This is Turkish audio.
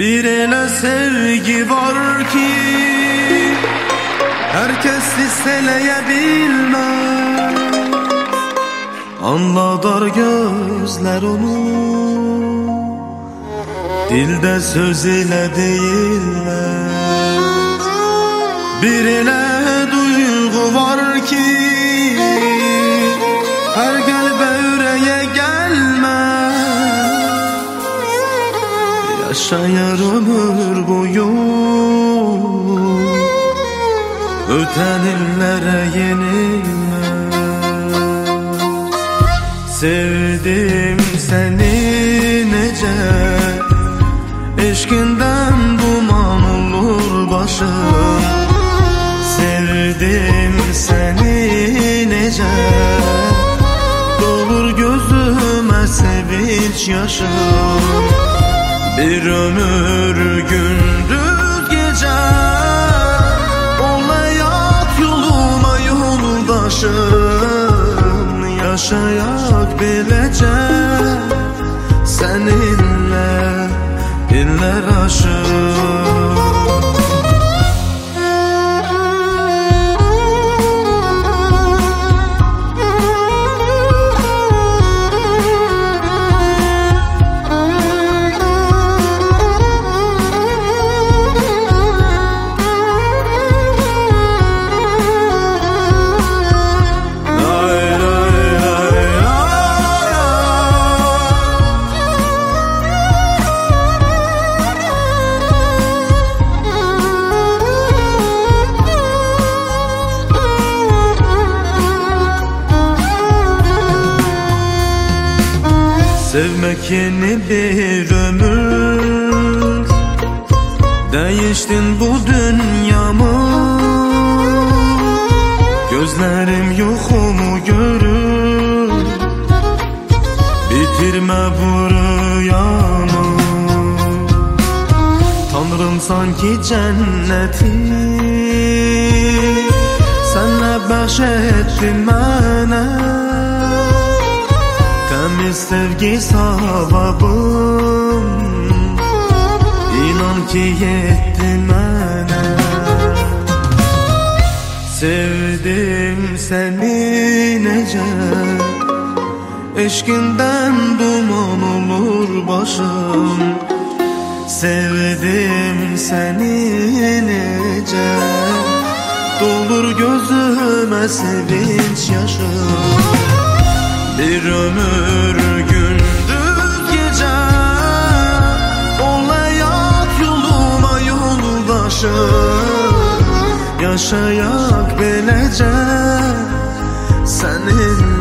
Bir elə sevgi var ki herkes hisseleyebilmez. Anladar gözler onu, dilde söz ile değilmez. Bir elə duygu var ki her kalbe yüreğe gelmez. Yaşayar ömür boyu öten illere yenilmez. Sevdim seni nece, eşkinden duman olur başım. Sevdim seni nece, dolur gözüme sevinç yaşım. Bir ömür gündüz gece ol hayat yoluma yoldaşım. Yaşayak bilece seninle iller aşık. Sevmek yeni bir ömür, değiştin bu dünyamı. Gözlerim yokumu görür, bitirme bu rüyamı. Tanrım sanki cenneti senle bəxşettin mənə. Temiz sevgi savabım, inan ki yetti mənə. Sevdim seni nece, eşkinden duman olur başım. Sevdim seni nece, dolur gözüme sevinç yaşım. Bir ömür gündüz gece ol hayat yoluma yoldaşım. Yaşayak belece seninle